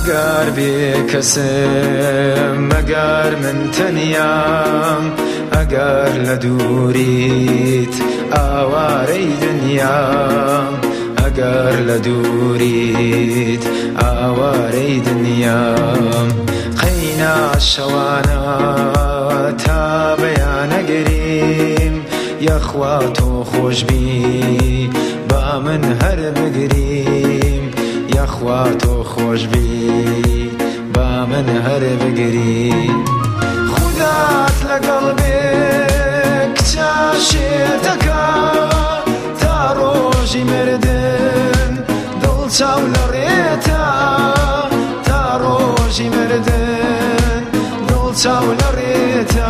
ئەگەر بێکەسم ئەگەر من تەنیام ئەگەر لە دووریت ئاوارەی دنیام ئەگەر لە دووریت ئاوارەی دنیام قەینا شەوانە تا بەیانەگریم یەخوا تۆ خۆشبی با من هەر بگریم یەخوا تۆ خۆشبی با من هەر بگریم خودات لەگەڵ بێ کچە شێتەکە تا ڕۆژی مردن دڵچاو لە ڕێتە تا ڕۆژی مردن دڵچاو لە ڕێتە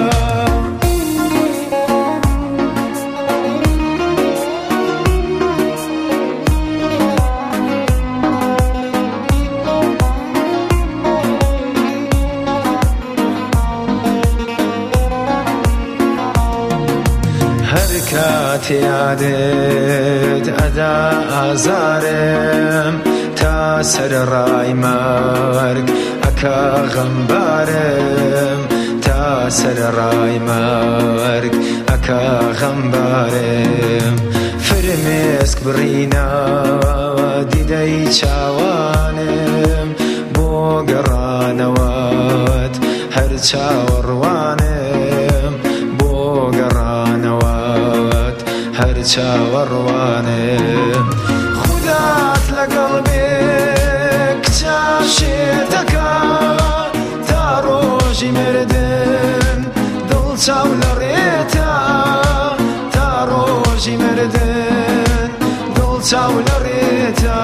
کاتی یادت ئەدا ئازارم تا سەر ڕای مەرگ ئەکا غەمبارم تا سەر ڕای مەرگ ئەکا غەمبارم فرمێسک بڕینە دیدەی چاوانم بۆ گەڕانەوەت هەر چاوەڕوانم بۆ گەڕانەوەت هەر چاوەڕوانم خودات لەگەڵ بێ کچە شێتەکە تا ڕۆژی مردن دڵچاو لە ڕێتە تا ڕۆژی مردن دڵچاو لە ڕێتە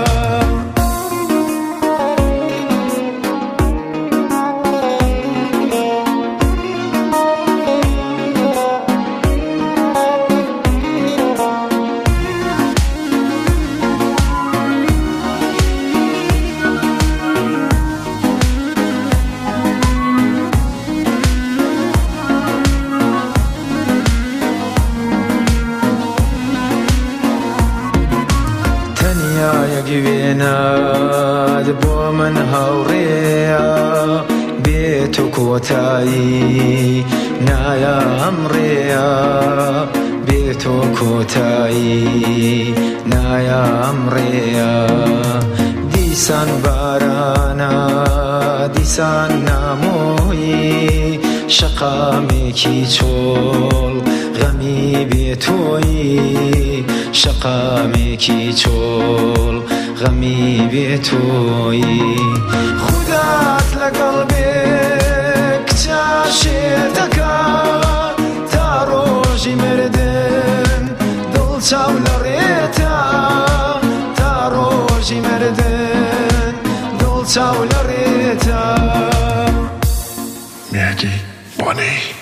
گوێنات بۆ من هاوڕێیە بێت و کۆتایی نایە ئەمڕێیە بێت و کۆتایی نایە ئەمڕێیە دیسان بارانە دیسان نامۆیی شەقامێکی چۆڵ غەمی بێتۆیی شەقامێکی چۆڵ غەمی بێتۆیی خودات لەگەڵ بێ کچە شێتەکە تا ڕۆژی مردن دڵچاو لە ڕێتە تا ڕۆژی مردن دڵچاو لە ڕێتە Miyagi Bunny.